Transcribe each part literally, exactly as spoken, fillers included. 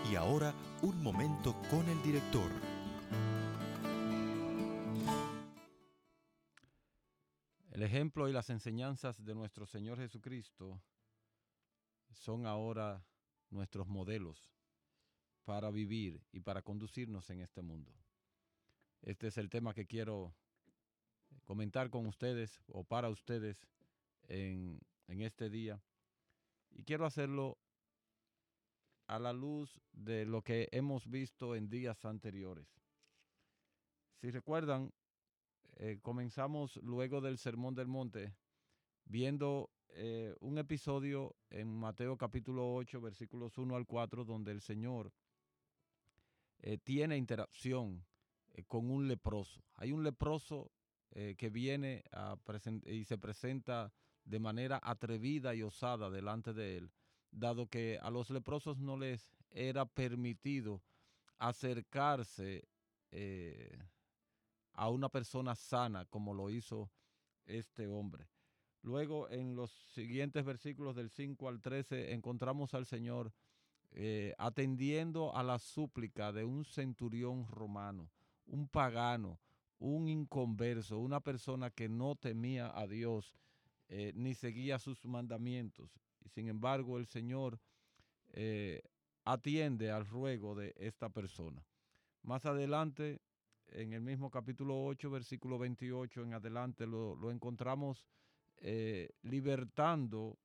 Y ahora, un momento con el director. El ejemplo y las enseñanzas de nuestro Señor Jesucristo son ahora nuestros modelos para vivir y para conducirnos en este mundo. Este es el tema que quiero comentar con ustedes o para ustedes en, en este día. Y quiero hacerlo a la luz de lo que hemos visto en días anteriores. Si recuerdan, eh, comenzamos luego del Sermón del Monte viendo eh, un episodio en Mateo capítulo ocho, versículos uno al cuatro, donde el Señor eh, tiene interacción eh, con un leproso. Hay un leproso eh, que viene a y se presenta de manera atrevida y osada delante de él, dado que a los leprosos no les era permitido acercarse eh, a una persona sana como lo hizo este hombre. Luego, en los siguientes versículos del cinco al trece, encontramos al Señor eh, atendiendo a la súplica de un centurión romano, un pagano, un inconverso, una persona que no temía a Dios eh, ni seguía sus mandamientos. Y sin embargo, el Señor eh, atiende al ruego de esta persona. Más adelante, en el mismo capítulo ocho, versículo veintiocho en adelante, lo, lo encontramos eh, libertando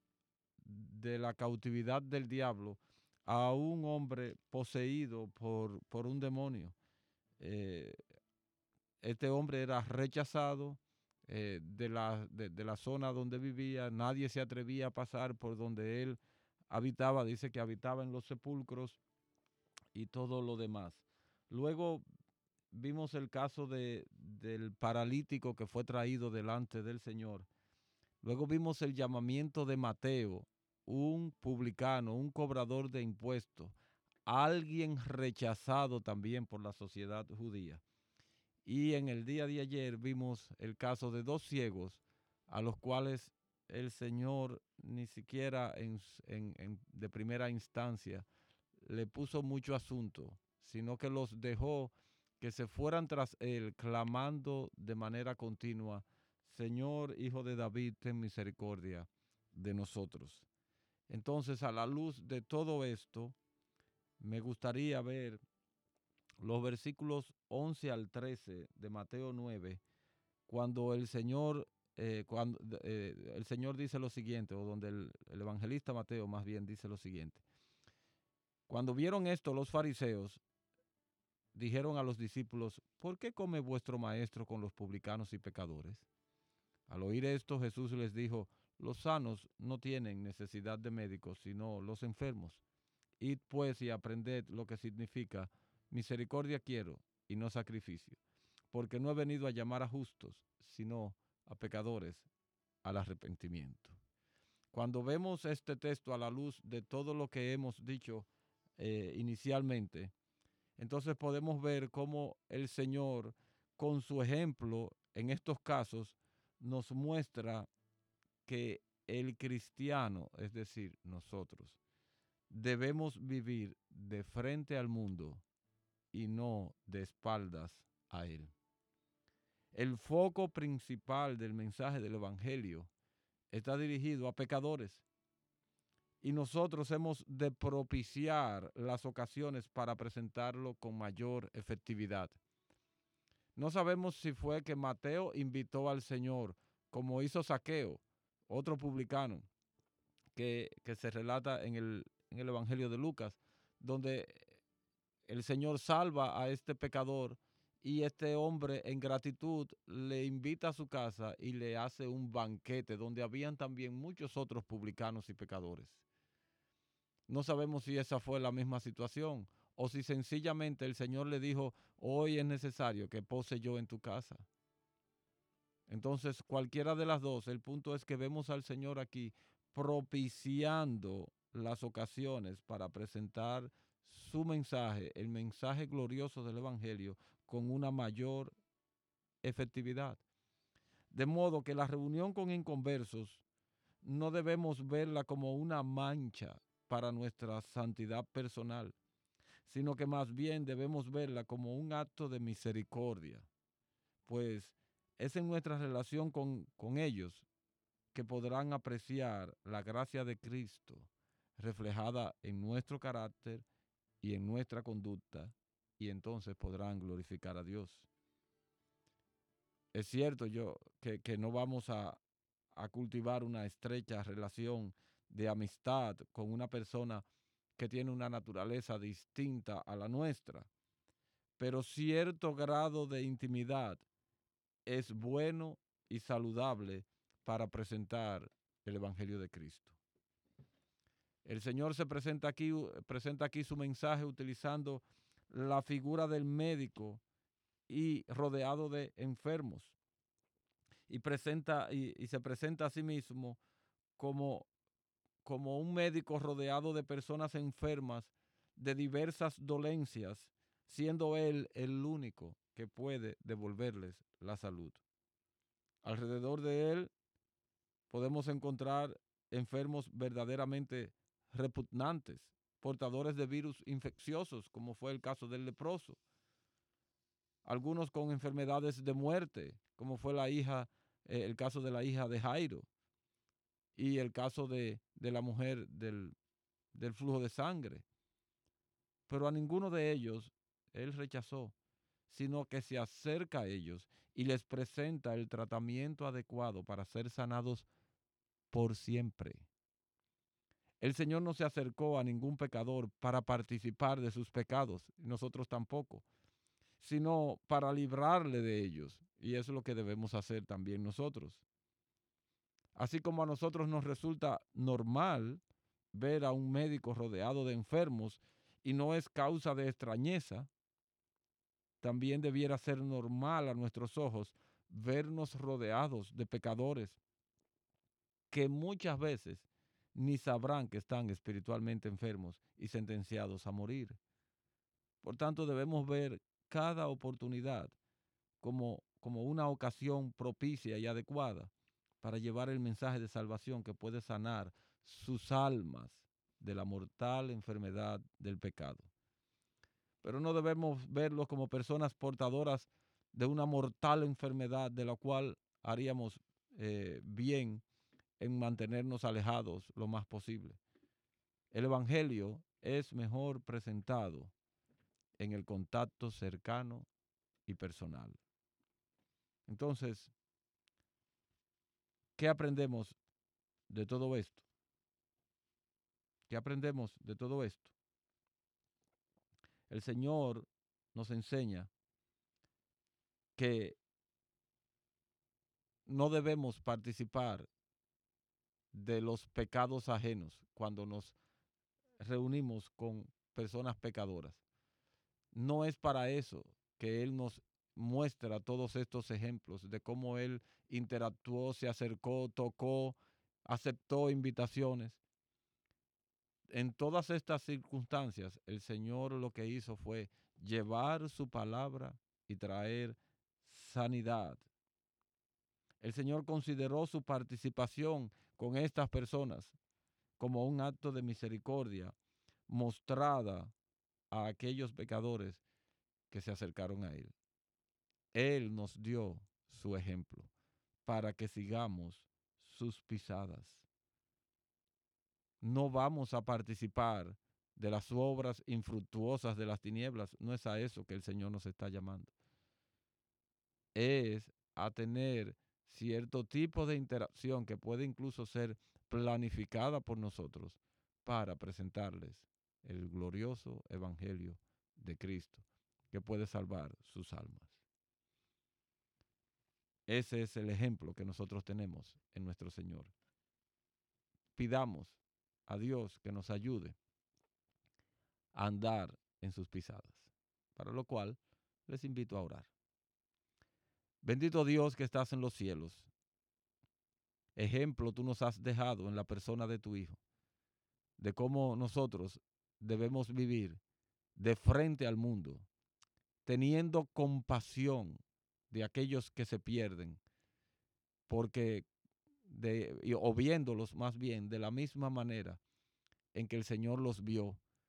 de la cautividad del diablo a un hombre poseído por, por un demonio. Eh, este hombre era rechazado eh, de, la, de, de la zona donde vivía, nadie se atrevía a pasar por donde él habitaba, dice que habitaba en los sepulcros y todo lo demás. Luego vimos el caso de, del paralítico que fue traído delante del Señor. Luego vimos el llamamiento de Mateo, un publicano, un cobrador de impuestos, alguien rechazado también por la sociedad judía. Y en el día de ayer vimos el caso de dos ciegos a los cuales el Señor ni siquiera en, en, en, de primera instancia le puso mucho asunto, sino que los dejó que se fueran tras él, clamando de manera continua: Señor, Hijo de David, ten misericordia de nosotros. Entonces, a la luz de todo esto, me gustaría ver los versículos once al trece de Mateo nueve, cuando el Señor, eh, cuando, eh, el Señor dice lo siguiente, o donde el, el evangelista Mateo más bien dice lo siguiente. Cuando vieron esto, los fariseos dijeron a los discípulos: ¿por qué come vuestro maestro con los publicanos y pecadores? Al oír esto, Jesús les dijo: los sanos no tienen necesidad de médicos, sino los enfermos. Id pues y aprended lo que significa: misericordia quiero y no sacrificio, porque no he venido a llamar a justos, sino a pecadores al arrepentimiento. Cuando vemos este texto a la luz de todo lo que hemos dicho eh, inicialmente, entonces podemos ver cómo el Señor, con su ejemplo en estos casos, nos muestra que el cristiano, es decir, nosotros, debemos vivir de frente al mundo y no de espaldas a él. El foco principal del mensaje del Evangelio está dirigido a pecadores, y nosotros hemos de propiciar las ocasiones para presentarlo con mayor efectividad. No sabemos si fue que Mateo invitó al Señor, como hizo Zaqueo, otro publicano, que, que se relata en el, en el Evangelio de Lucas, donde el Señor salva a este pecador y este hombre en gratitud le invita a su casa y le hace un banquete donde habían también muchos otros publicanos y pecadores. No sabemos si esa fue la misma situación o si sencillamente el Señor le dijo: hoy es necesario que pose yo en tu casa. Entonces, cualquiera de las dos, el punto es que vemos al Señor aquí propiciando las ocasiones para presentar su mensaje, el mensaje glorioso del Evangelio, con una mayor efectividad. De modo que la reunión con inconversos no debemos verla como una mancha para nuestra santidad personal, sino que más bien debemos verla como un acto de misericordia, pues es en nuestra relación con, con ellos que podrán apreciar la gracia de Cristo reflejada en nuestro carácter y en nuestra conducta, y entonces podrán glorificar a Dios. Es cierto yo que, que no vamos a, a cultivar una estrecha relación de amistad con una persona que tiene una naturaleza distinta a la nuestra, pero cierto grado de intimidad es bueno y saludable para presentar el Evangelio de Cristo. El Señor se presenta aquí, presenta aquí su mensaje utilizando la figura del médico y rodeado de enfermos. Y, presenta, y, y se presenta a sí mismo como, como un médico rodeado de personas enfermas de diversas dolencias, siendo Él el único que puede devolverles la salud. Alrededor de Él podemos encontrar enfermos verdaderamente repugnantes, portadores de virus infecciosos, como fue el caso del leproso. Algunos con enfermedades de muerte, como fue la hija, eh, el caso de la hija de Jairo y el caso de, de la mujer del, del flujo de sangre. Pero a ninguno de ellos él rechazó, sino que se acerca a ellos y les presenta el tratamiento adecuado para ser sanados por siempre. El Señor no se acercó a ningún pecador para participar de sus pecados, nosotros tampoco, sino para librarle de ellos. Y eso es lo que debemos hacer también nosotros. Así como a nosotros nos resulta normal ver a un médico rodeado de enfermos y no es causa de extrañeza, también debiera ser normal a nuestros ojos vernos rodeados de pecadores que muchas veces ni sabrán que están espiritualmente enfermos y sentenciados a morir. Por tanto, debemos ver cada oportunidad como, como una ocasión propicia y adecuada para llevar el mensaje de salvación que puede sanar sus almas de la mortal enfermedad del pecado. Pero no debemos verlos como personas portadoras de una mortal enfermedad de la cual haríamos eh, bien en mantenernos alejados lo más posible. El Evangelio es mejor presentado en el contacto cercano y personal. Entonces, ¿qué aprendemos de todo esto? ¿Qué aprendemos de todo esto? El Señor nos enseña que no debemos participar de los pecados ajenos cuando nos reunimos con personas pecadoras. No es para eso que Él nos muestra todos estos ejemplos de cómo Él interactuó, se acercó, tocó, aceptó invitaciones. En todas estas circunstancias, el Señor lo que hizo fue llevar su palabra y traer sanidad. El Señor consideró su participación con estas personas como un acto de misericordia mostrada a aquellos pecadores que se acercaron a Él. Él nos dio su ejemplo para que sigamos sus pisadas. No vamos a participar de las obras infructuosas de las tinieblas. No es a eso que el Señor nos está llamando. Es a tener cierto tipo de interacción que puede incluso ser planificada por nosotros para presentarles el glorioso evangelio de Cristo que puede salvar sus almas. Ese es el ejemplo que nosotros tenemos en nuestro Señor. Pidamos a Dios que nos ayude a andar en sus pisadas, para lo cual les invito a orar. Bendito Dios que estás en los cielos. Ejemplo tú nos has dejado en la persona de tu Hijo, de cómo nosotros debemos vivir de frente al mundo, teniendo compasión de aquellos que se pierden, porque de, o viéndolos más bien de la misma manera en que el Señor los vio,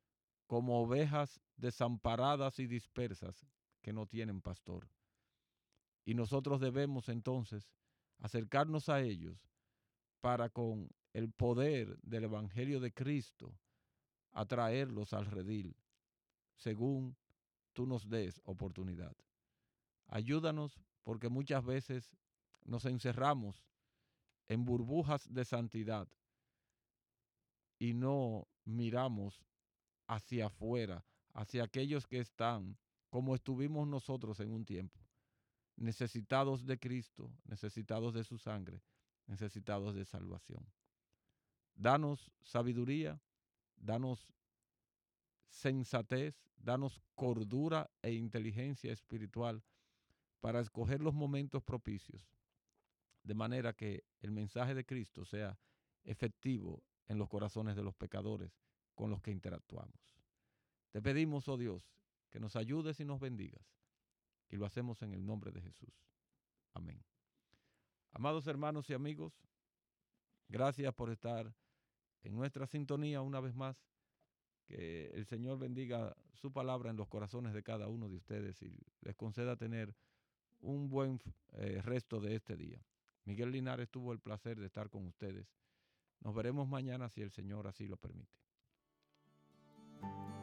como ovejas desamparadas y dispersas que no tienen pastor. Y nosotros debemos entonces acercarnos a ellos para con el poder del Evangelio de Cristo atraerlos al redil, según tú nos des oportunidad. Ayúdanos porque muchas veces nos encerramos en burbujas de santidad y no miramos hacia afuera, hacia aquellos que están como estuvimos nosotros en un tiempo, necesitados de Cristo, necesitados de su sangre, necesitados de salvación. Danos sabiduría, danos sensatez, danos cordura e inteligencia espiritual para escoger los momentos propicios, de manera que el mensaje de Cristo sea efectivo en los corazones de los pecadores con los que interactuamos. Te pedimos, oh Dios, que nos ayudes y nos bendigas, y lo hacemos en el nombre de Jesús. Amén. Amados hermanos y amigos, gracias por estar en nuestra sintonía una vez más. Que el Señor bendiga su palabra en los corazones de cada uno de ustedes y les conceda tener un buen eh, resto de este día. Miguel Linares tuvo el placer de estar con ustedes. Nos veremos mañana si el Señor así lo permite.